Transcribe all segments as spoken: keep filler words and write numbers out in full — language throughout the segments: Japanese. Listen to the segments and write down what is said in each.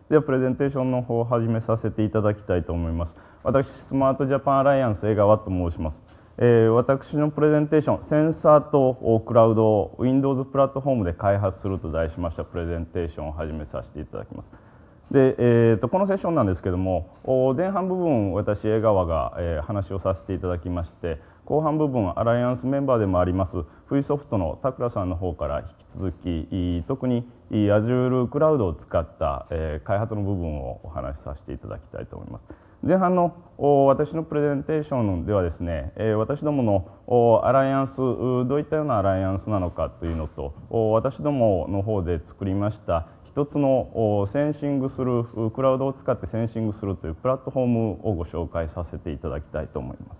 ではプレゼンテーションの方を始めさせていただきたいと思います。私、スマートジャパンアライアンス江川と申します。えー、私のプレゼンテーション、センサーとクラウドを Windows プラットフォームで開発すると題しましたプレゼンテーションを始めさせていただきます。で、えー、とこのセッションなんですけども、前半部分私江川が、えー、話をさせていただきまして、後半部分アライアンスメンバーでもありますフリーソフトの田倉さんの方から引き続き特に Azure クラウドを使った、えー、開発の部分をお話しさせていただきたいと思います。前半の私のプレゼンテーションではですね、私どものアライアンス、どういったようなアライアンスなのかというのと、私どもの方で作りました一つのセンシングする、クラウドを使ってセンシングするというプラットフォームをご紹介させていただきたいと思います。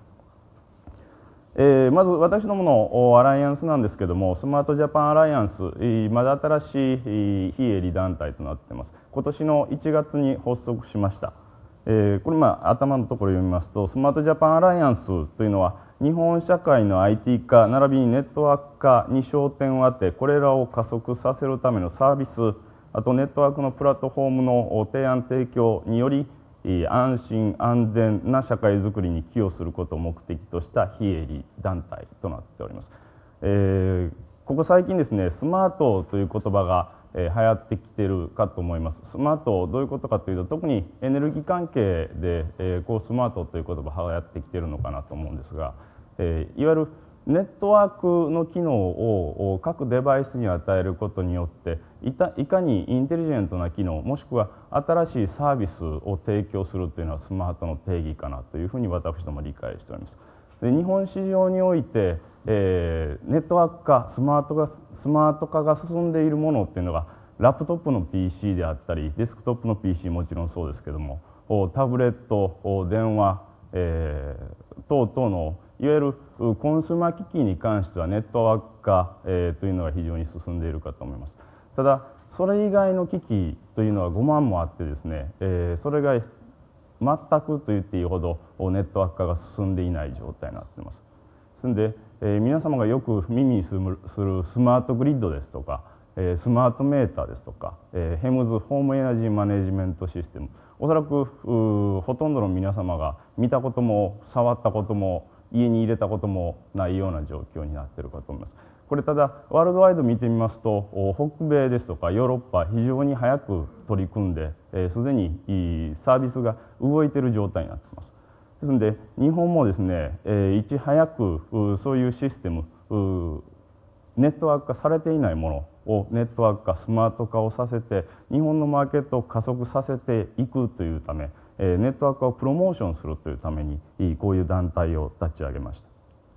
えー、まず私どものアライアンスなんですけども、スマートジャパンアライアンス、まだ新しい非営利団体となっています。今年のいちがつに発足しました。えー、これ、まあ、頭のところを読みますと、スマートジャパンアライアンスというのは、日本社会の アイティー 化、並びにネットワーク化に焦点を当て、これらを加速させるためのサービス、あとネットワークのプラットフォームの提案提供により、安心安全な社会づくりに寄与することを目的とした非営利団体となっております。えー、ここ最近ですね、スマートという言葉がえー、流行ってきているかと思います。スマートどういうことかというと、特にエネルギー関係で、えー、こうスマートという言葉が流行ってきているのかなと思うんですが、えー、いわゆるネットワークの機能を各デバイスに与えることによっていたいかにインテリジェントな機能もしくは新しいサービスを提供するというのはスマートの定義かなというふうに私ども理解しております。で、日本市場において、えー、ネットワーク化スマートがスマート化が進んでいるものっていうのがラップトップの ピーシー であったりデスクトップの ピーシー もちろんそうですけどもタブレット電話、えー、等々のいわゆるコンスーマー機器に関してはネットワーク化、えー、というのが非常に進んでいるかと思います。ただそれ以外の機器というのはごまんもあってですね、えー、それが全くと言っていいほどネットワーク化が進んでいない状態になっています。ですので、えー、皆様がよく耳にするスマートグリッドですとか、えー、スマートメーターですとか、えー、ヘムズホームエナジーマネジメントシステム、おそらくほとんどの皆様が見たことも触ったことも家に入れたこともないような状況になっているかと思います。これただワールドワイド見てみますと北米ですとかヨーロッパ非常に早く取り組んですでにサービスが動いている状態になっています。ですので日本もですねいち早くそういうシステムネットワーク化されていないものをネットワーク化スマート化をさせて日本のマーケットを加速させていくというためネットワーク化をプロモーションするというためにこういう団体を立ち上げました。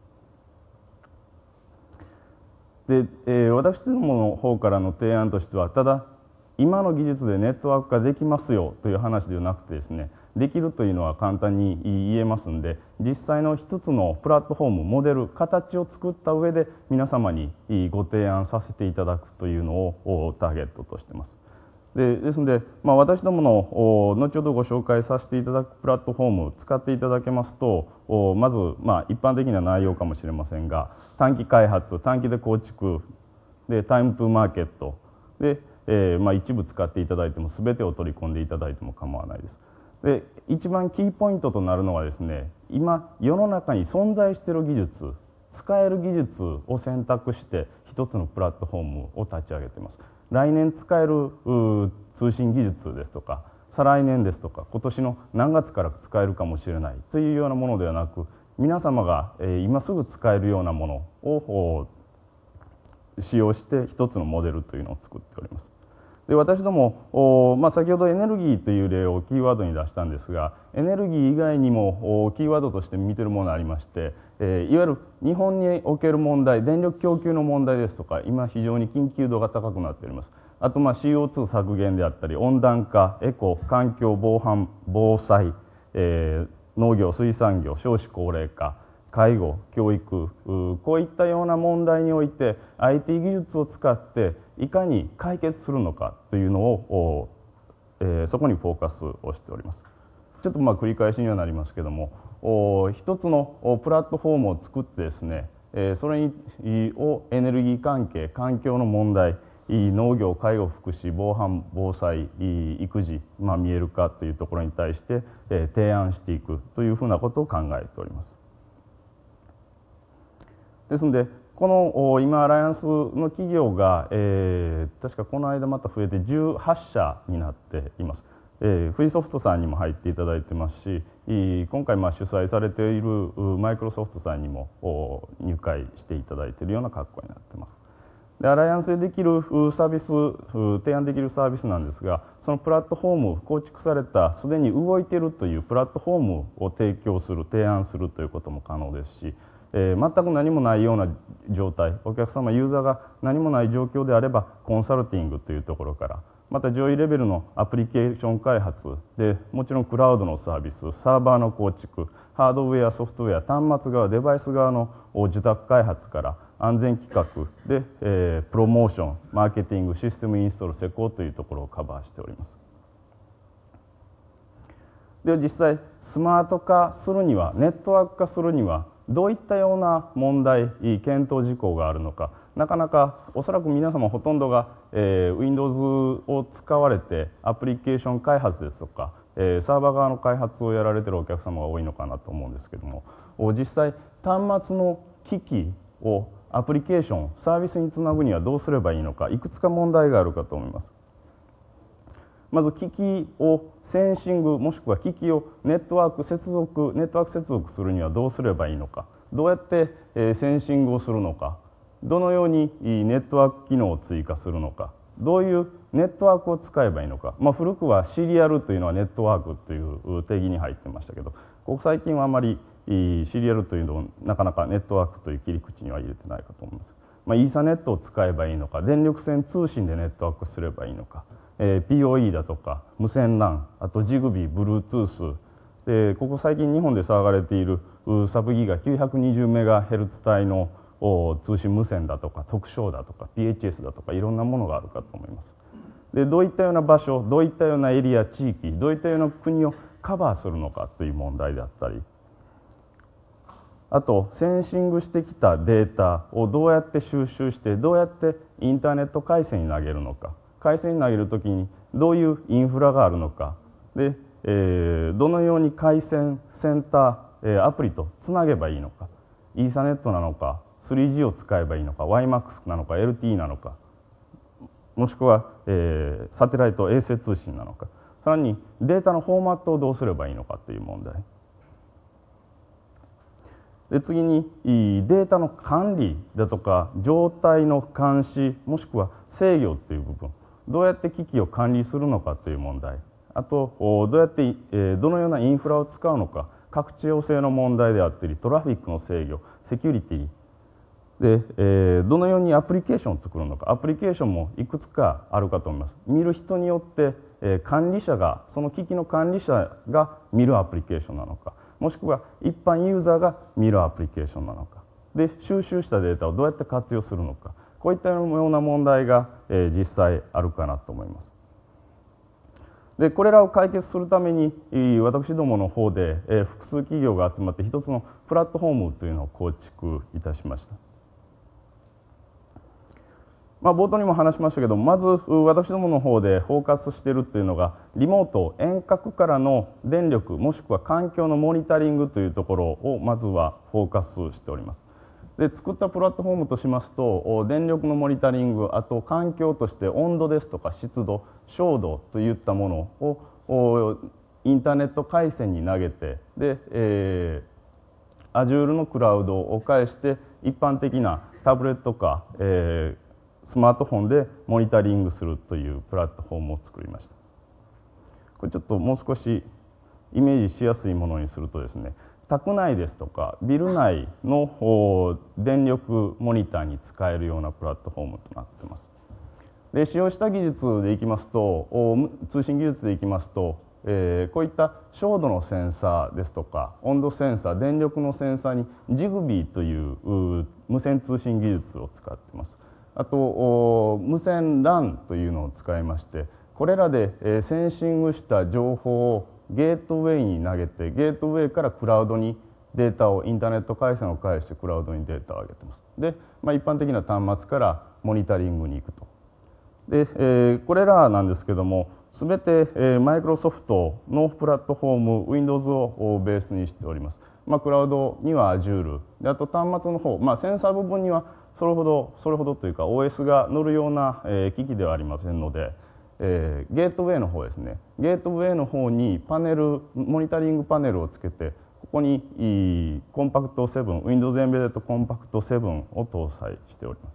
で、えー、私どもの方からの提案としてはただ今の技術でネットワーク化できますよという話ではなくてですね、できるというのは簡単に言えますんで、実際の一つのプラットフォームモデル形を作った上で皆様にご提案させていただくというのをターゲットとしています。でですので、まあ、私どもの後ほどご紹介させていただくプラットフォームを使っていただけますと、まず、まあ、一般的な内容かもしれませんが、短期開発短期で構築でタイムトゥーマーケットで、えーまあ、一部使っていただいても全てを取り込んでいただいても構わないです。で一番キーポイントとなるのはですね、今世の中に存在している技術使える技術を選択して一つのプラットフォームを立ち上げています。来年使える通信技術ですとか再来年ですとか今年の何月から使えるかもしれないというようなものではなく、皆様が今すぐ使えるようなものを使用して一つのモデルというのを作っております。で私ども、まあ、先ほどエネルギーという例をキーワードに出したんですが、エネルギー以外にもキーワードとして見ているものがありまして、えー、いわゆる日本における問題、電力供給の問題ですとか、今非常に緊急度が高くなっております。あと、まあ、シーオーツー 削減であったり温暖化、エコ、環境、防犯、防災、えー、農業、水産業、少子高齢化、介護、教育、こういったような問題において アイティー 技術を使っていかに解決するのかというのを、えー、そこにフォーカスをしております。ちょっとまあ繰り返しにはなりますけども、一つのプラットフォームを作ってですね、それをエネルギー関係、環境の問題農業、介護、福祉、防犯、防災、育児、まあ、見える化というところに対して提案していくというふうなことを考えております。ですのでこの今アライアンスの企業が、えー、確かこの間また増えてじゅうはっしゃになっています。えー、フリーソフトさんにも入っていただいてますし、今回まあ主催されているマイクロソフトさんにも入会していただいているような格好になっています。でアライアンスでできるサービス、提案できるサービスなんですが、そのプラットフォーム、構築されたすでに動いているというプラットフォームを提供する、提案するということも可能ですし、えー、全く何もないような状態、お客様ユーザーが何もない状況であればコンサルティングというところから、また上位レベルのアプリケーション開発で、もちろんクラウドのサービス、サーバーの構築、ハードウェア、ソフトウェア、端末側、デバイス側の受託開発から安全企画で、えー、プロモーション、マーケティング、システムインストール、施工というところをカバーしております。では実際スマート化するには、ネットワーク化するにはどういったような問題、検討事項があるのか、なかなかおそらく皆様ほとんどが、えー、Windows を使われてアプリケーション開発ですとか、えー、サーバー側の開発をやられているお客様が多いのかなと思うんですけども、実際端末の機器をアプリケーション、サービスにつなぐにはどうすればいいのか、いくつか問題があるかと思います。まず機器をセンシング、もしくは機器をネットワーク接続、ネットワーク接続するにはどうすればいいのか、どうやってセンシングをするのか、どのようにネットワーク機能を追加するのか、どういうネットワークを使えばいいのか、まあ、古くはシリアルというのはネットワークという定義に入ってましたけど、ここ最近はあまりシリアルというのをなかなかネットワークという切り口には入れてないかと思います。まあ、イーサネットを使えばいいのか、電力線通信でネットワークすればいいのか、えー、ピーオーイー だとか無線 ラン、あとジグビー、Bluetooth、でここ最近日本で騒がれているサブギガ きゅうひゃくにじゅうメガヘルツ 帯の通信無線だとか特徴だとか ピーエイチエス だとかいろんなものがあるかと思います。でどういったような場所、どういったようなエリア、地域、どういったような国をカバーするのかという問題であったり、あとセンシングしてきたデータをどうやって収集してどうやってインターネット回線に投げるのか、回線に投げるときにどういうインフラがあるのかで、えー、どのように回線センター、えー、アプリとつなげばいいのか、イーサネットなのか スリージー を使えばいいのか ワイマックス なのか エルティー なのか、もしくは、えー、サテライト衛星通信なのか、さらにデータのフォーマットをどうすればいいのかという問題で、次にデータの管理だとか状態の監視、もしくは制御という部分、どうやって機器を管理するのかという問題、あとどうやってどのようなインフラを使うのか、拡張性の問題であったりトラフィックの制御、セキュリティで、えー、どのようにアプリケーションを作るのか、アプリケーションもいくつかあるかと思います。見る人によって、えー、管理者が、その機器の管理者が見るアプリケーションなのか、もしくは一般ユーザーが見るアプリケーションなのか、で収集したデータをどうやって活用するのか、こういったような問題が、えー、実際あるかなと思います。でこれらを解決するために私どもの方で、えー、複数企業が集まって一つのプラットフォームというのを構築いたしました。まあ、冒頭にも話しましたけど、まず私どもの方でフォーカスしているというのが、リモート遠隔からの電力もしくは環境のモニタリングというところをまずはフォーカスしております。で作ったプラットフォームとしますと、電力のモニタリング、あと環境として温度ですとか湿度、照度といったものをインターネット回線に投げて、で、えー、Azure のクラウドを介して一般的なタブレットか、えースマートフォンでモニタリングするというプラットフォームを作りました。これちょっともう少しイメージしやすいものにするとですね、宅内ですとかビル内の電力モニターに使えるようなプラットフォームとなっています。で使用した技術でいきますと、通信技術でいきますと、えー、こういった照度のセンサーですとか温度センサー、電力のセンサーにジグビーという無線通信技術を使っています。あと無線 ラン というのを使いまして、これらでセンシングした情報をゲートウェイに投げて、ゲートウェイからクラウドにデータを、インターネット回線を介してクラウドにデータを上げています。で、まあ、一般的な端末からモニタリングに行くと。 で、えー、これらなんですけども、すべてマイクロソフトのプラットフォーム Windows をベースにしております。まあ、クラウドには Azure で、あと端末の方、まあ、センサー部分にはそれほどそれほどというか オーエス が乗るような、えー、機器ではありませんので、えー、ゲートウェイの方ですね、ゲートウェイの方にパネルモニタリングパネルをつけて、ここにコンパクトセブン Windows Embedded コンパクトセブンを搭載しております。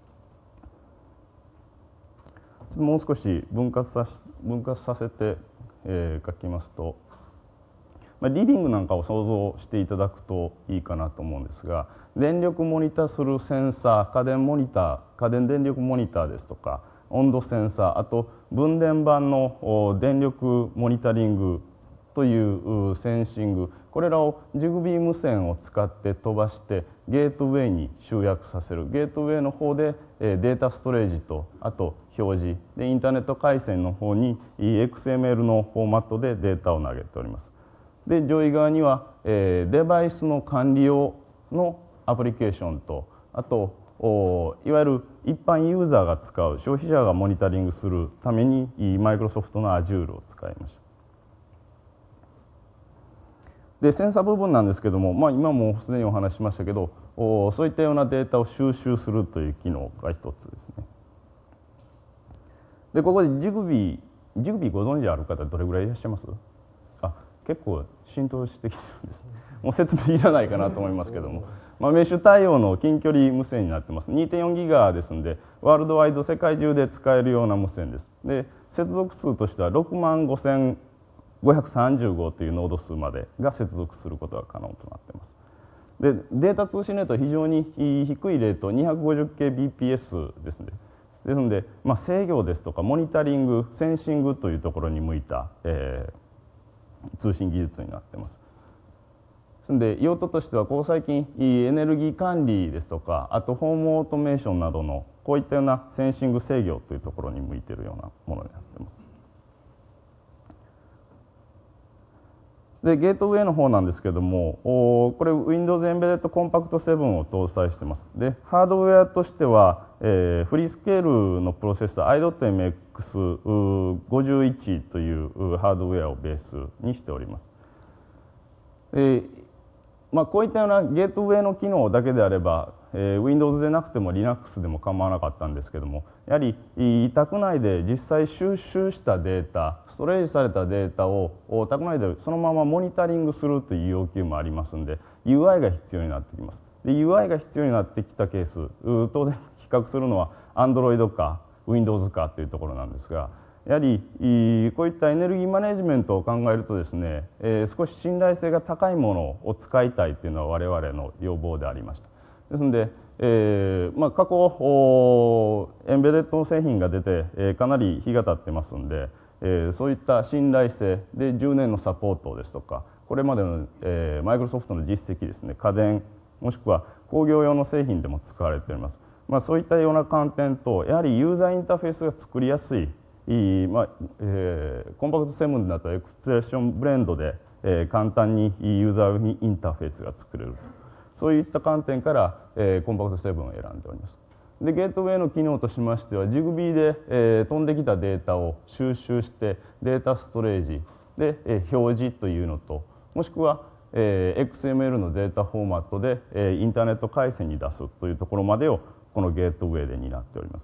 もう少し分割さし分割させて、えー、書きますと、まあ、リビングなんかを想像していただくといいかなと思うんですが、電力モニターするセンサー、家電モニター、家電電力モニターですとか、温度センサー、あと分電盤の電力モニタリングというセンシング、これらをジグビー無線を使って飛ばしてゲートウェイに集約させる。ゲートウェイの方でデータストレージと、あと表示で、インターネット回線の方に エックスエムエル のフォーマットでデータを投げております。で、上位側には、えー、デバイスの管理用のアプリケーションと、あといわゆる一般ユーザーが使う、消費者がモニタリングするためにマイクロソフトの Azure を使いました。で、センサー部分なんですけども、まあ、今もすでにお話ししましたけど、そういったようなデータを収集するという機能が一つですね。で、ここでジグビー、ジグビーご存知ある方どれぐらいいらっしゃいます？あ、結構浸透してきてるんです。もう説明いらないかなと思いますけども、まあ、メッシュ対応の近距離無線になってます。にてんよんギガですので、ワールドワイド世界中で使えるような無線です。で、接続数としてはろくまんごせんごひゃくさんじゅうごというノード数までが接続することが可能となっています。で、データ通信レートは非常に低いレート にひゃくごじゅっケービーピーエス ですので、ですので、まあ、制御ですとかモニタリング、センシングというところに向いた、えー、通信技術になっています。ですので、用途としては、ここ最近エネルギー管理ですとか、あとホームオートメーションなどのこういったようなセンシング制御というところに向いているようなものになっています。で、ゲートウェイの方なんですけども、これ Windows Embedded Compact セブンを搭載しています。で、ハードウェアとしては、えー、フリースケールのプロセッサー アイドットエムエックスごじゅういち というハードウェアをベースにしております。えーまあ、こういったようなゲートウェイの機能だけであれば、えー、Windows でなくても Linux でも構わなかったんですけども、やはり宅内で実際収集したデータ、ストレージされたデータを宅内でそのままモニタリングするという要求もありますので、ユーアイ が必要になってきます。で、ユーアイ が必要になってきたケース、当然比較するのは Android か Windows かというところなんですが、やはりこういったエネルギーマネジメントを考えるとですね、えー、少し信頼性が高いものを使いたいというのは我々の要望でありました。ですので、えーまあ、過去エンベデッド製品が出て、えー、かなり日が経ってますんで、えー、そういった信頼性でじゅうねんのサポートですとか、これまでの、えー、マイクロソフトの実績ですね、家電もしくは工業用の製品でも使われております。まあ、そういったような観点と、やはりユーザーインターフェースが作りやすい、いいまあえー、コンパクトセブンだとエクスプレッションブレンドで、えー、簡単にユーザーにインターフェースが作れると、そういった観点から、えー、コンパクトセブンを選んでおります。で、ゲートウェイの機能としましては、ジグビーで、えー、飛んできたデータを収集してデータストレージで、えー、表示というのと、もしくは、えー、エックスエムエル のデータフォーマットで、えー、インターネット回線に出すというところまでをこのゲートウェイで担っております。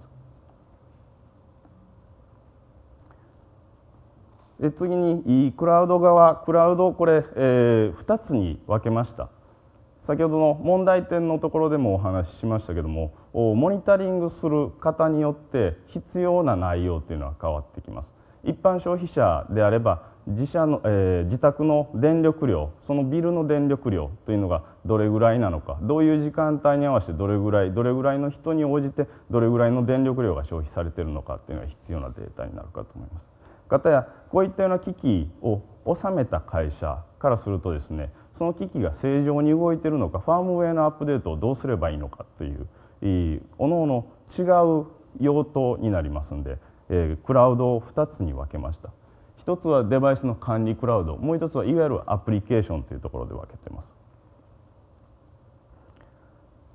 で、次にクラウド側、クラウドをこれ、えー、ふたつに分けました。先ほどの問題点のところでもお話ししましたけども、モニタリングする方によって必要な内容というのは変わってきます。一般消費者であれば自社の、えー、自宅の電力量、そのビルの電力量というのがどれぐらいなのか、どういう時間帯に合わせてどれぐらいどれぐらいの人に応じてどれぐらいの電力量が消費されているのかというのが必要なデータになるかと思います。かたやこういったような機器を収めた会社からするとですね、その機器が正常に動いているのか、ファームウェアのアップデートをどうすればいいのかという、おのおの違う用途になりますので、えー、クラウドをふたつに分けました。一つはデバイスの管理クラウド、もう一つはいわゆるアプリケーションというところで分けています。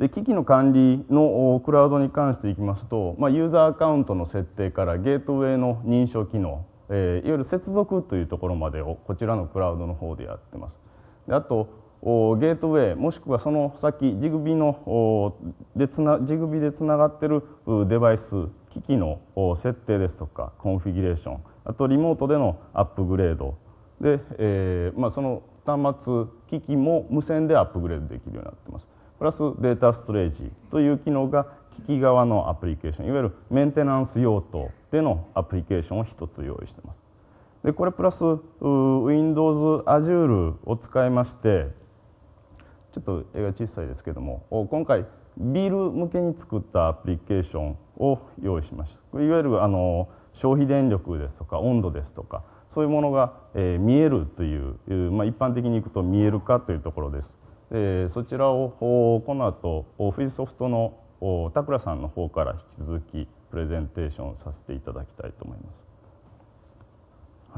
で機器の管理のクラウドに関していきますと、まあ、ユーザーアカウントの設定からゲートウェイの認証機能、えー、いわゆる接続というところまでをこちらのクラウドの方でやってます。であとゲートウェイもしくはその先ジグビーのでつなジグビーでつながっているデバイス機器の設定ですとかコンフィギュレーション、あとリモートでのアップグレードで、えーまあ、その端末機器も無線でアップグレードできるようになってます。プラスデータストレージという機能が機器側のアプリケーション、いわゆるメンテナンス用途でのアプリケーションを一つ用意しています。でこれプラス Windows Azure を使いまして、ちょっと絵が小さいですけども、今回ビール向けに作ったアプリケーションを用意しました。いわゆるあの消費電力ですとか温度ですとかそういうものが、えー、見えるという、まあ、一般的にいくと見える化というところです。えー、そちらをこの後富士ソフトの田倉さんの方から引き続きプレゼンテーションさせていただきたいと思います。はい。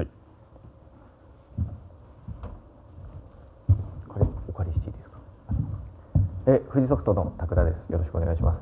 これお借りしていいですか。え富士ソフトの田倉です。よろしくお願いします。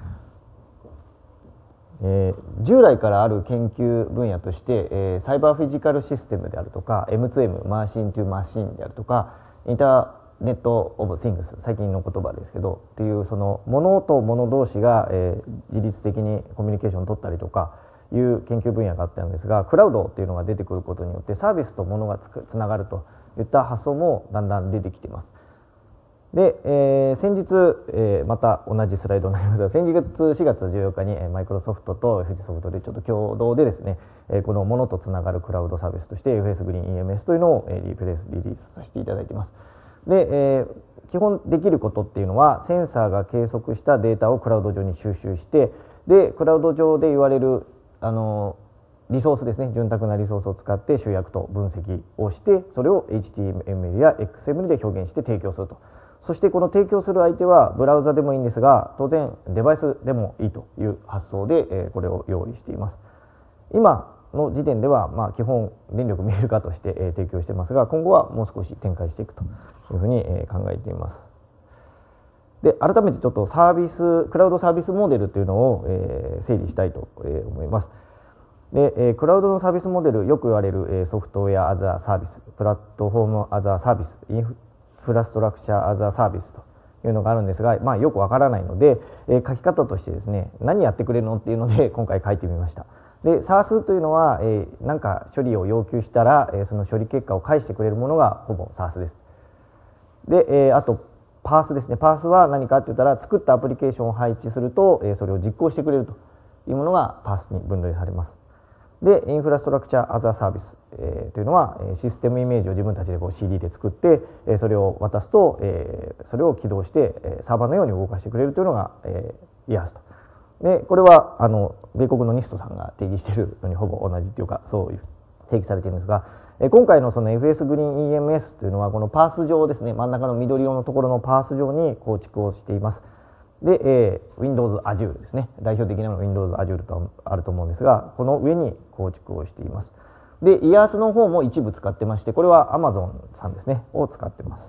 えー、従来からある研究分野として、えー、サイバーフィジカルシステムであるとか エムツーエム マシントゥマシンであるとかインターネット・オブ・シングス、最近の言葉ですけどっていうその物と物同士が、えー、自律的にコミュニケーションを取ったりとかいう研究分野があったんですが、クラウドっていうのが出てくることによってサービスと物がつくつながるといった発想もだんだん出てきています。で、えー、先日、えー、また同じスライドになりますが、先日しがつじゅうよっかにマイクロソフトと富士ソフトでちょっと共同でですね、えー、この物とつながるクラウドサービスとして エフエス グリーン イーエムエス というのを、えー、リプレイスリリースさせていただいています。で、えー、基本できることっていうのはセンサーが計測したデータをクラウド上に収集して、でクラウド上で言われるあのリソースですね、潤沢なリソースを使って集約と分析をして、それを エイチティーエムエル や エックスエムエル で表現して提供すると。そしてこの提供する相手はブラウザでもいいんですが、当然デバイスでもいいという発想で、えー、これを用意しています。今の時点では、まあ、基本電力見える化として、えー、提供していますが、今後はもう少し展開していくというふうに、えー、考えています。で改めてちょっとサービスクラウドサービスモデルというのを、えー、整理したいと、えー、思います。で、えー、クラウドのサービスモデル、よく言われる、えー、ソフトウェアアザーサービス、プラットフォームアザーサービス、インフインフラストラクチャーアザーサービスというのがあるんですが、まあ、よくわからないので、えー、書き方としてですね、何やってくれるのっていうので今回書いてみました。で SaaS というのは、えー、何か処理を要求したら、えー、その処理結果を返してくれるものがほぼ SaaS です。で、えー、あとパースですね。パースは何かって言ったら、作ったアプリケーションを配置すると、えー、それを実行してくれるというものがパースに分類されます。でインフラストラクチャーアザーサービス、えー、というのはシステムイメージを自分たちでこう シーディー で作って、えー、それを渡すと、えー、それを起動して、えー、サーバーのように動かしてくれるというのが、えー、イアースと。でこれはあの米国のニストさんが定義しているのにほぼ同じというか、そういう定義されているんですが、えー、今回のその エフエス グリーン イーエムエス というのはこのパース上ですね、真ん中の緑色のところのパース上に構築をしています。で、えー、Windows Azure ですね。代表的なのは Windows Azure とあると思うんですが、この上に構築をしています。で、イアースの方も一部使ってまして、これは Amazon さんですね、を使ってます。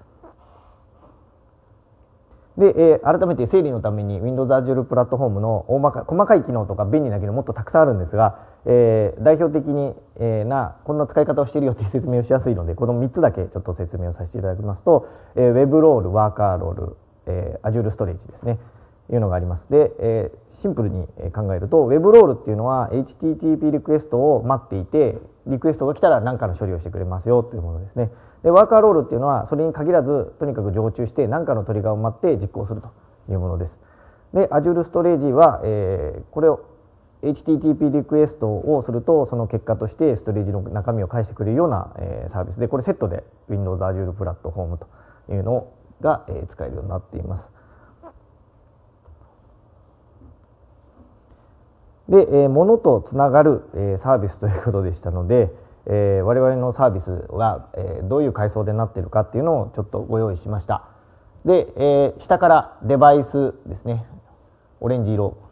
で、えー、改めて整理のために Windows Azure プラットフォームの大まか細かい機能とか便利な機能もっとたくさんあるんですが、えー、代表的に、えー、なこんな使い方をしているよっていう説明をしやすいので、このみっつだけちょっと説明をさせていただきますと、えー、Web ロール、ワーカーロール、えー、Azure ストレージですね、いうのがあります。で、えー、シンプルに考えると Web ロールっていうのは エイチティーティーピー リクエストを待っていて、リクエストが来たら何かの処理をしてくれますよというものですね。でワーカーロールっていうのはそれに限らず、とにかく常駐して何かのトリガーを待って実行するというものです。で Azure ストレージは、えー、これを エイチティーティーピー リクエストをすると、その結果としてストレージの中身を返してくれるような、えー、サービスで、これセットで Windows Azure プラットフォームというのが、えー、使えるようになっています。で、えー、物とつながる、えー、サービスということでしたので、えー、我々のサービスが、えー、どういう階層でなっているかっていうのをちょっとご用意しました。で、えー、下からデバイスですね、オレンジ色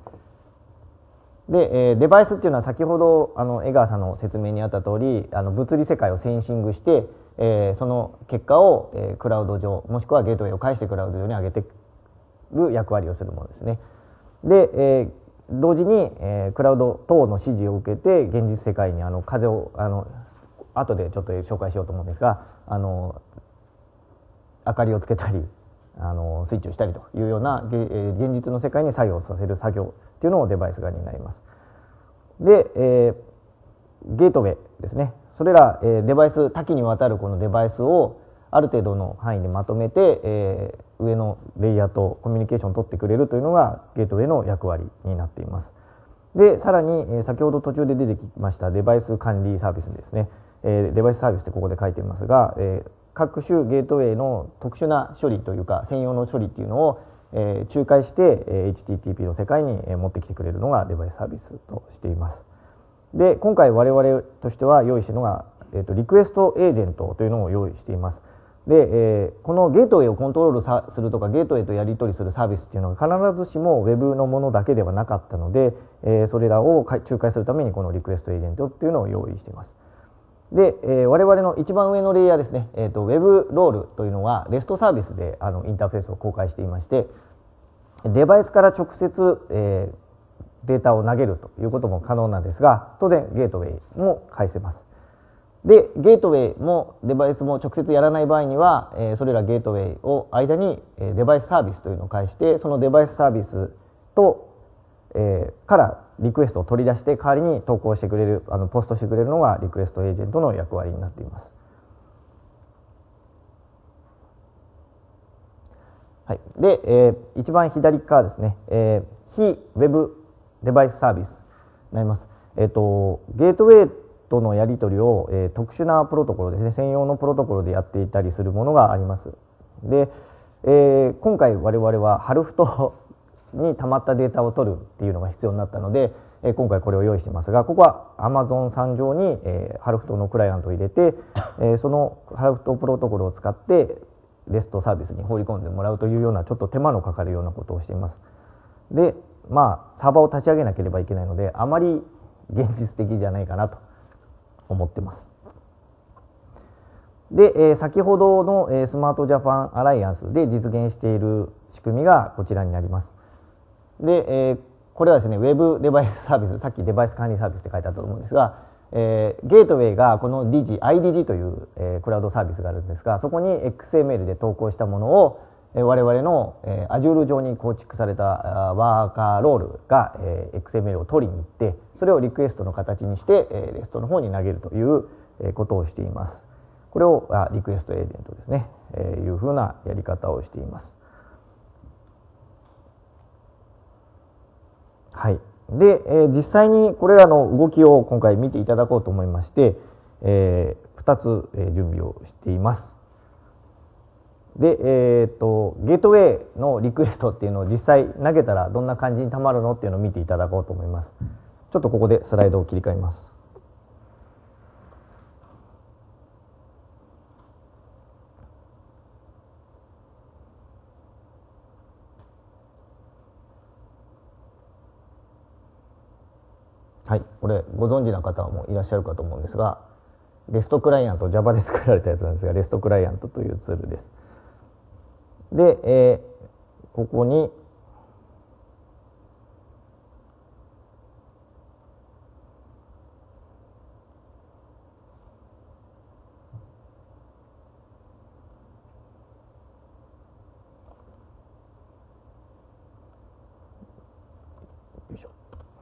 で、えー、デバイスっていうのは先ほどあの江川さんの説明にあった通り、あの物理世界をセンシングして、えー、その結果を、えー、クラウド上もしくはゲートウェイを介してクラウド上に上げてる役割をするものですね。で、えー、同時に、えー、クラウド等の指示を受けて現実世界にあの風をあの後でちょっと紹介しようと思うんですが、あの明かりをつけたりあのスイッチをしたりというような現実の世界に作用させる作業というのをデバイスが担います。で、えー、ゲートウェイですね。それら、えー、デバイス多岐にわたるこのデバイスをある程度の範囲でまとめて、えー、上のレイヤーとコミュニケーションを取ってくれるというのがゲートウェイの役割になっています。で、さらに、えー、先ほど途中で出てきましたデバイス管理サービスですね。えー、デバイスサービスってここで書いていますが、えー、各種ゲートウェイの特殊な処理というか専用の処理っていうのを、えー、仲介して、えー、エイチティーティーピー の世界に、えー、持ってきてくれるのがデバイスサービスとしています。で、今回我々としては用意しているのが、えーと、リクエストエージェントというのを用意しています。で、えー、このゲートウェイをコントロールさするとかゲートウェイとやり取りするサービスっていうのが必ずしも Web のものだけではなかったので、えー、それらを仲介するためにこのリクエストエージェントっていうのを用意しています。で、えー、我々の一番上のレイヤーですね、えーと、Web ロールというのは レストサービスであのインターフェースを公開していまして、デバイスから直接、えー、データを投げるということも可能なんですが、当然ゲートウェイも返せます。で、ゲートウェイもデバイスも直接やらない場合には、えー、それらゲートウェイを間に、えー、デバイスサービスというのを介して、そのデバイスサービスと、えー、からリクエストを取り出して代わりに投稿してくれる、あのポストしてくれるのがリクエストエージェントの役割になっています。はい、で、えー、一番左側ですね、えー、非 Web デバイスサービスになります。えっと、ゲートウェイとのやり取りを、えー、特殊なプロトコルですね、専用のプロトコルでやっていたりするものがあります。で、えー、今回我々はハルフトに溜まったデータを取るっていうのが必要になったので、えー、今回これを用意していますが、ここは Amazon さん上に、えー、ハルフトのクライアントを入れて、えー、そのハルフトプロトコルを使ってレストサービスに放り込んでもらうというようなちょっと手間のかかるようなことをしています。で、まあサーバーを立ち上げなければいけないので、あまり現実的じゃないかなと思ってます。で、えー、先ほどの、えー、スマートジャパンアライアンスで実現している仕組みがこちらになります。で、えー、これはですね、Web デバイスサービス、さっきデバイス管理サービスって書いてあったと思うんですが、えー、ゲートウェイがこの ディージー、アイディージー という、えー、クラウドサービスがあるんですが、そこに エックスエムエル で投稿したものを、えー、我々の、えー、Azure 上に構築されたワーカーロールが、えー、エックスエムエル を取りに行って、それをリクエストの形にして、えー、レストの方に投げるという、えー、ことをしています。これをあリクエストエージェントですね、えー、いうふうなやり方をしています。はい。で、えー、実際にこれらの動きを今回見ていただこうと思いまして、えー、ふたつ、えー、準備をしています。で、えー、とゲートウェイのリクエストっていうのを実際投げたらどんな感じにたまるのっていうのを見ていただこうと思います。ちょっとここでスライドを切り替えます。はい、これご存知の方もいらっしゃるかと思うんですが、レストクライアント、Java で作られたやつなんですが、レストクライアントというツールです。で、えー、ここによいしょ。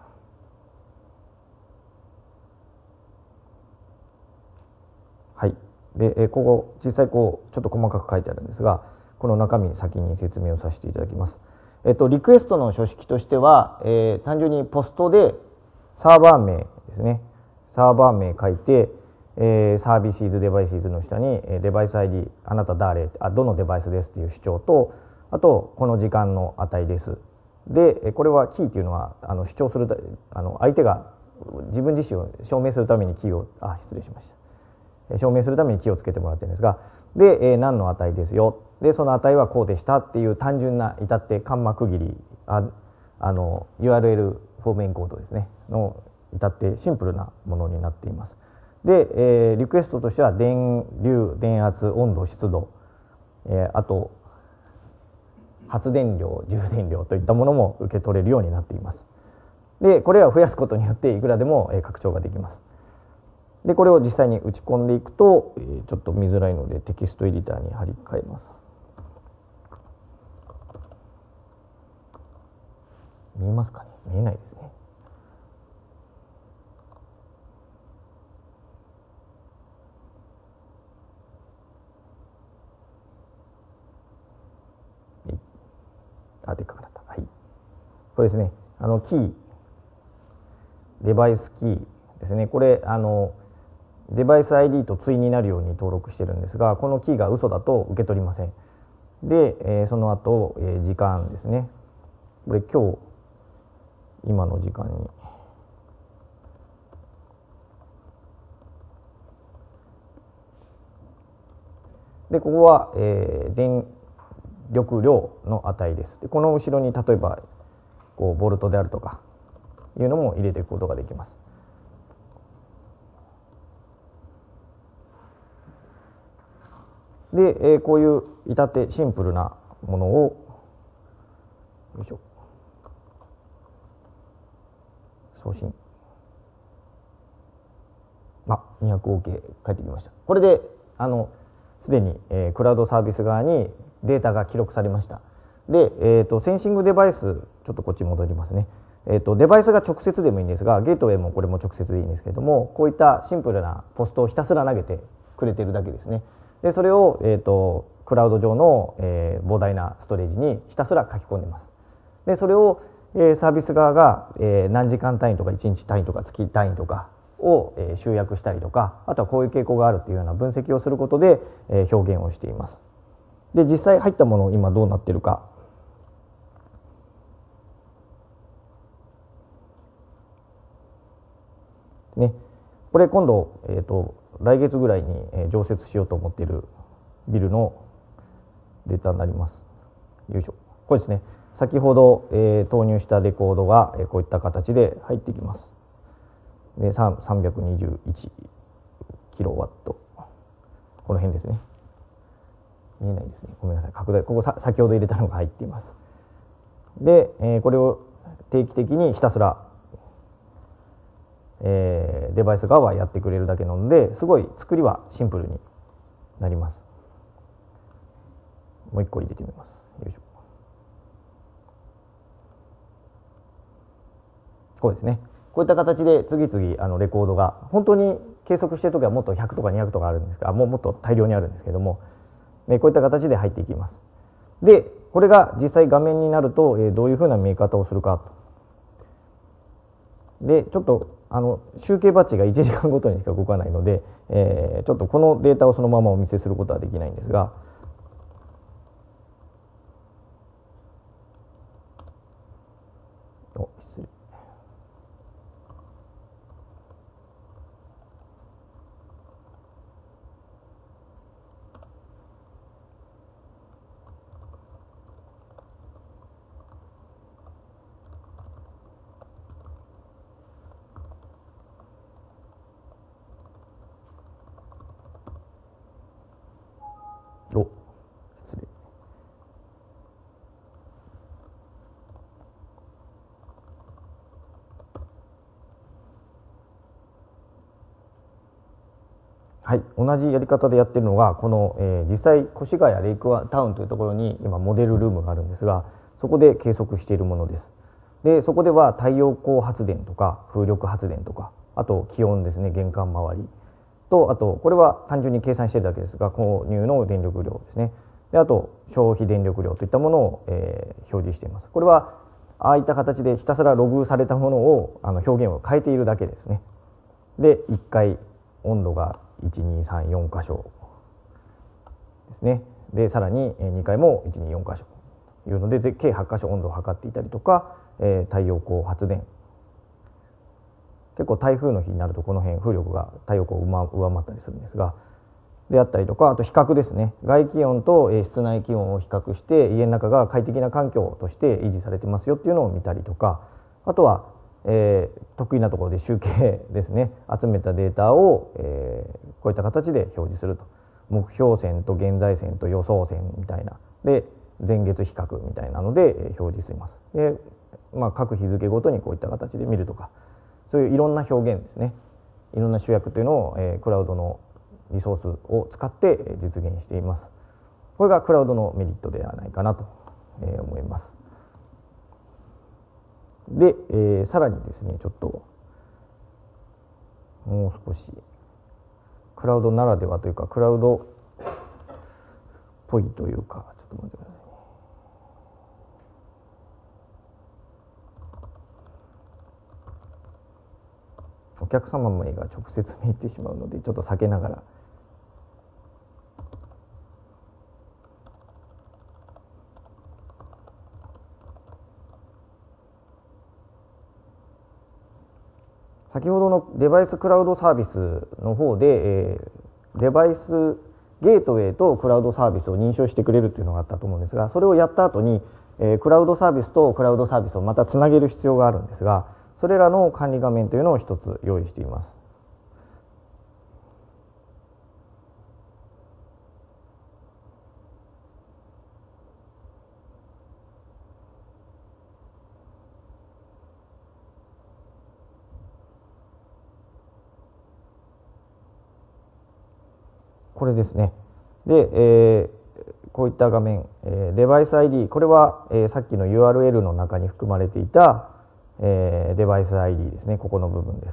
はい。で、えー、ここ実際こうちょっと細かく書いてあるんですが、この中身先に説明をさせていただきます。えっと、リクエストの書式としては、えー、単純にポストでサーバー名ですね。サーバー名書いて、えー、サービシーズデバイシーズの下にデバイス アイディー、あなた誰、あどのデバイスですっていう主張と、あとこの時間の値です。で、これはキーっていうのはあの主張するあの相手が自分自身を証明するためにキーをあ失礼しました。証明するためにキーをつけてもらってるんですが、で、えー、何の値ですよ。で、その値はこうでしたっていう単純な至ってカンマ区切り、ああの ユーアールエル フォームエンコードですねの至ってシンプルなものになっています。で、えー、リクエストとしては電流、電圧、温度、湿度、えー、あと発電量、充電量といったものも受け取れるようになっています。でこれらを増やすことによっていくらでも拡張ができます。でこれを実際に打ち込んでいくと、ちょっと見づらいのでテキストエディターに貼り替えます。見えますかね。見えないですね。あ、でっかくなった。はい。これですね。あのキー、デバイスキーですね。これあのデバイス アイディー と対になるように登録してるんですが、このキーが嘘だと受け取りません。で、えー、その後、えー、時間ですね。これ今日今の時間にでここは、えー、電力量の値です。でこの後ろに例えばこうボルトであるとかいうのも入れていくことができます。で、えー、こういう至ってシンプルなものをよいしょ送信あ にひゃくオーケー 返ってきました。これであのすでに、えー、クラウドサービス側にデータが記録されました。で、えーと、センシングデバイスちょっとこっち戻りますね。えーと、デバイスが直接でもいいんですが、ゲートウェイもこれも直接でいいんですけれども、こういったシンプルなポストをひたすら投げてくれているだけですね。でそれを、えーと、クラウド上の、えー、膨大なストレージにひたすら書き込んでます。でそれを、えー、サービス側が、えー、何時間単位とかいちにち単位とか月単位とかを、えー、集約したりとか、あとはこういう傾向があるというような分析をすることで、えー、表現をしています。で実際入ったもの今どうなっているか。ね、これ今度、えーと、来月ぐらいに、えー、常設しようと思っているビルのデータになります。よいしょ。これですね。先ほど、えー、投入したレコードが、えー、こういった形で入ってきます。でさんびゃくにじゅういちキロワット、この辺ですね。見えないですね。ごめんなさい。拡大、ここさ先ほど入れたのが入っています。で、えー、これを定期的にひたすら、えー、デバイス側はやってくれるだけなので、すごい作りはシンプルになります。もう一個入れてみます。よいしょ。こうですね。こういった形で次々あのレコードが本当に計測しているときはもっとひゃくとかにひゃくとかあるんですが、もうもっと大量にあるんですけども、こういった形で入っていきます。でこれが実際画面になると、えー、どういうふうな見え方をするかと。でちょっとあの集計バッジがいちじかんごとにしか動かないので、えー、ちょっとこのデータをそのままお見せすることはできないんですが、お失礼。お失礼。はい、同じやり方でやってるのがこの、えー、実際越谷レイクタウンというところに今モデルルームがあるんですが、そこで計測しているものです。でそこでは太陽光発電とか風力発電とか、あと気温ですね、玄関周りと、あとこれは単純に計算しているだけですが購入の電力量ですね。であと消費電力量といったものを、えー、表示しています。これはああいった形でひたすらログされたものをあの表現を変えているだけですね。でいっかい温度がいちにさんよん箇所ですね。でさらににかいもいちによん箇所というので、で計はち箇所温度を測っていたりとか、えー、太陽光発電、結構台風の日になるとこの辺風力が太陽光を上回ったりするんですが、であったりとか、あと比較ですね。外気温と室内気温を比較して家の中が快適な環境として維持されてますよっていうのを見たりとか、あとは、えー、得意なところで集計ですね。集めたデータを、えー、こういった形で表示すると。目標線と現在線と予想線みたいなで前月比較みたいなので表示しています。で、まあ、各日付ごとにこういった形で見るとか、そういういろんな表現ですね、いろんな集約というのを、えー、クラウドのリソースを使って実現しています。これがクラウドのメリットではないかなと思います。で、えー、さらにですね、ちょっともう少しクラウドならではというか、クラウドっぽいというか、ちょっと待ってください。お客様名が直接見えてしまうので、ちょっと避けながら。先ほどのデバイスクラウドサービスの方で、えー、デバイスゲートウェイとクラウドサービスを認証してくれるというのがあったと思うんですが、それをやった後に、えー、クラウドサービスとクラウドサービスをまたつなげる必要があるんですが、それらの管理画面というのを一つ用意しています。これですね。で、えー、こういった画面、えー、デバイス アイディー、これは、えー、さっきの ユーアールエル の中に含まれていた、えー、デバイス アイディー ですね。ここの部分です。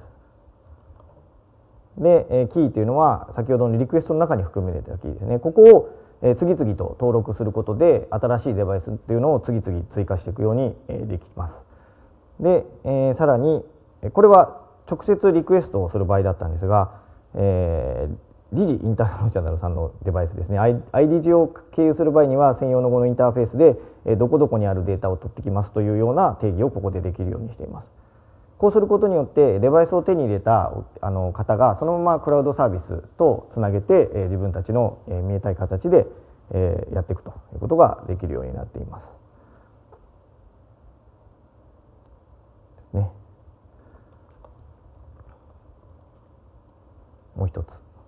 で、えー、キーというのは先ほどのリクエストの中に含めていたキーですね。ここを、えー、次々と登録することで新しいデバイスっていうのを次々追加していくように、えー、できます。で、えー、さらにこれは直接リクエストをする場合だったんですが、えーディジインターナショナルさんのデバイスですね、 アイディージー を経由する場合には専用のこのインターフェースでどこどこにあるデータを取ってきますというような定義をここでできるようにしています。こうすることによってデバイスを手に入れたあの方がそのままクラウドサービスとつなげて自分たちの見えたい形でやっていくということができるようになっています。ですね。もう一つ。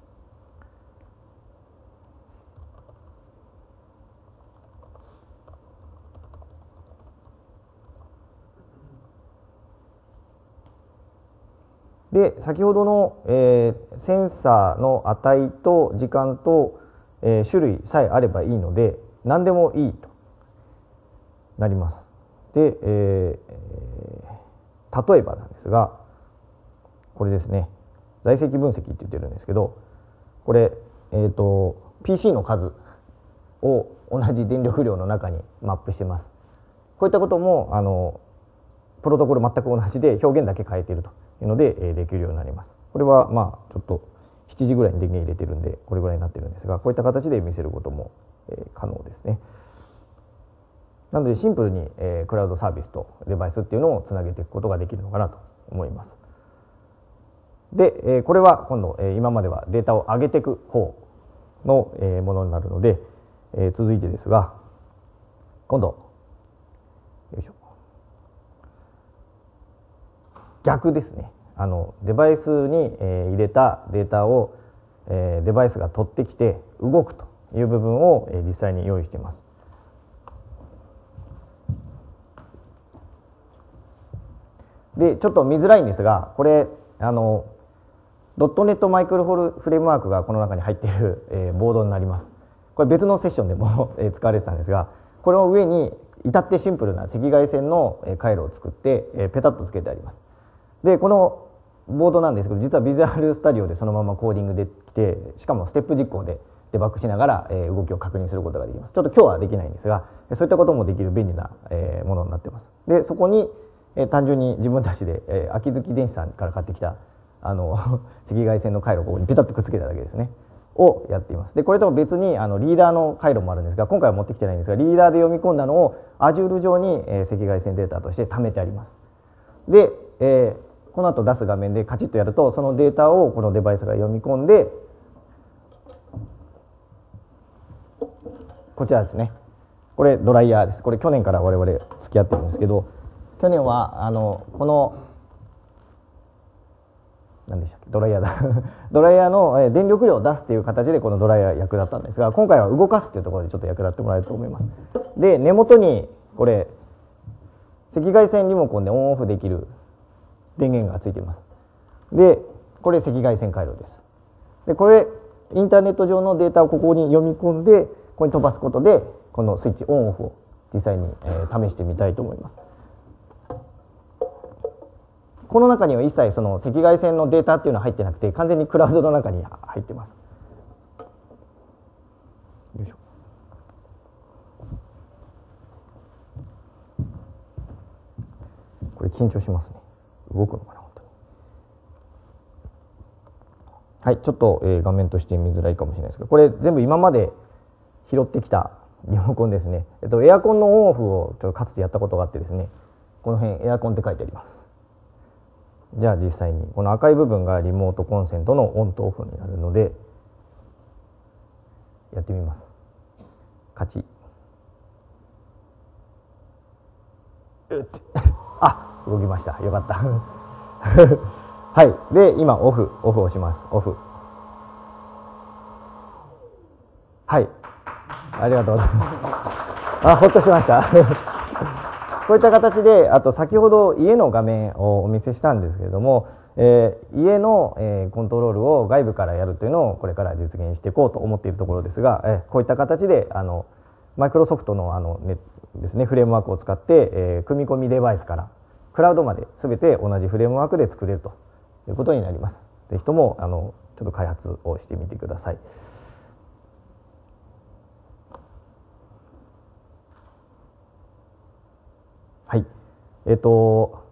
で、先ほどの、えー、センサーの値と時間と、えー、種類さえあればいいので何でもいいとなります。で、えー、例えばなんですが、これですね、在籍分析って言ってるんですけど、これ、えーと、ピーシー の数を同じ電力量の中にマップしてます。こういったこともあのプロトコル全く同じで表現だけ変えているというので、えー、できるようになります。これはまあちょっとしちじぐらいに電源入れてるんでこれぐらいになってるんですが、こういった形で見せることも、えー、可能ですね。なのでシンプルに、えー、クラウドサービスとデバイスっていうのをつなげていくことができるのかなと思います。で、えー、これは今度、えー、今まではデータを上げていく方の、えー、ものになるので、えー、続いてですが、今度よいしょ逆ですね。あのデバイスに、えー、入れたデータを、えー、デバイスが取ってきて動くという部分を、えー、実際に用意しています。でちょっと見づらいんですが、これあのドットネットマイクロフレームワークがこの中に入っている、えー、ボードになります。これ別のセッションでも使われてたんですが、これの上に至ってシンプルな赤外線の回路を作って、えー、ペタッとつけてあります。でこのボードなんですけど、実はビジュアルスタジオでそのままコーディングできて、しかもステップ実行でデバッグしながら、えー、動きを確認することができます。ちょっと今日はできないんですが、そういったこともできる便利な、えー、ものになっています。でそこに、えー、単純に自分たちで、えー、秋月電子さんから買ってきたあの赤外線の回路をここにペタッとくっつけただけですねをやっています。でこれとは別にあのリーダーの回路もあるんですが、今回は持ってきてないんですが、リーダーで読み込んだのを Azure 上に、えー、赤外線データとして貯めてあります。で、えーこの後出す画面でカチッとやると、そのデータをこのデバイスが読み込んで、こちらですね、これドライヤーです。これ去年から我々付き合ってるんですけど、去年はあのこの何でしたっけ、ドライヤーだドライヤーの、えー、電力量を出すっていう形でこのドライヤー役立ったんですが、今回は動かすっていうところでちょっと役立ってもらえると思います。で根元にこれ赤外線リモコンでオンオフできる電源がついています。でこれ赤外線回路です。でこれインターネット上のデータをここに読み込んでここに飛ばすことでこのスイッチオンオフを実際に、えー、試してみたいと思います。この中には一切その赤外線のデータっていうのは入ってなくて、完全にクラウドの中に入ってます。よいしょ。これ緊張しますね。動くのかな本当に。はい、ちょっと、えー、画面として見づらいかもしれないですけど、これ全部今まで拾ってきたリモコンですね。えっとエアコンのオンオフをちょっとかつてやったことがあってですね、この辺エアコンって書いてあります。じゃあ実際にこの赤い部分がリモートコンセントのオンとオフになるのでやってみます。カチッ。うっあ、動きました。よかったはい。で今オフオフをします。オフ。はい、ありがとうございますあ、ほっとしましたこういった形で、あと先ほど家の画面をお見せしたんですけれども、えー、家の、えー、コントロールを外部からやるというのをこれから実現していこうと思っているところですが、えー、こういった形であのマイクロソフトのあの、ねですね、フレームワークを使って、えー、組み込みデバイスからクラウドまで全て同じフレームワークで作れるということになります。ぜひともあのちょっと開発をしてみてください。はい、えっと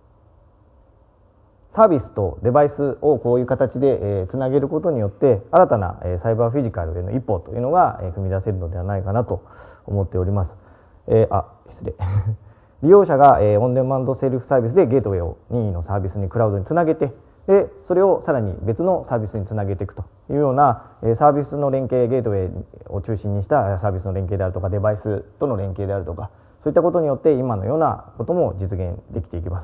サービスとデバイスをこういう形で、えー、つなげることによって新たな、えー、サイバーフィジカルへの一歩というのが、えー、踏み出せるのではないかなと思っております。えー、あ失礼利用者が、えー、オンデマンドセルフサービスでゲートウェイを任意のサービスにクラウドにつなげて、でそれをさらに別のサービスにつなげていくというような、えー、サービスの連携、ゲートウェイを中心にしたサービスの連携であるとかデバイスとの連携であるとか、そういったことによって今のようなことも実現できていきます。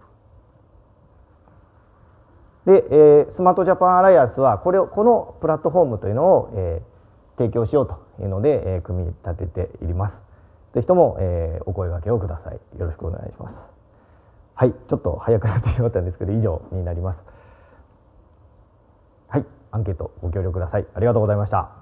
で、えー、スマートジャパンアライアンスはこれをこのプラットフォームというのを、えー、提供しようというので、えー、組み立てています。ぜひとも、えー、お声掛けをください。よろしくお願いします。はい、ちょっと早くなってしまったんですけど以上になります。はい、アンケートご協力ください。ありがとうございました。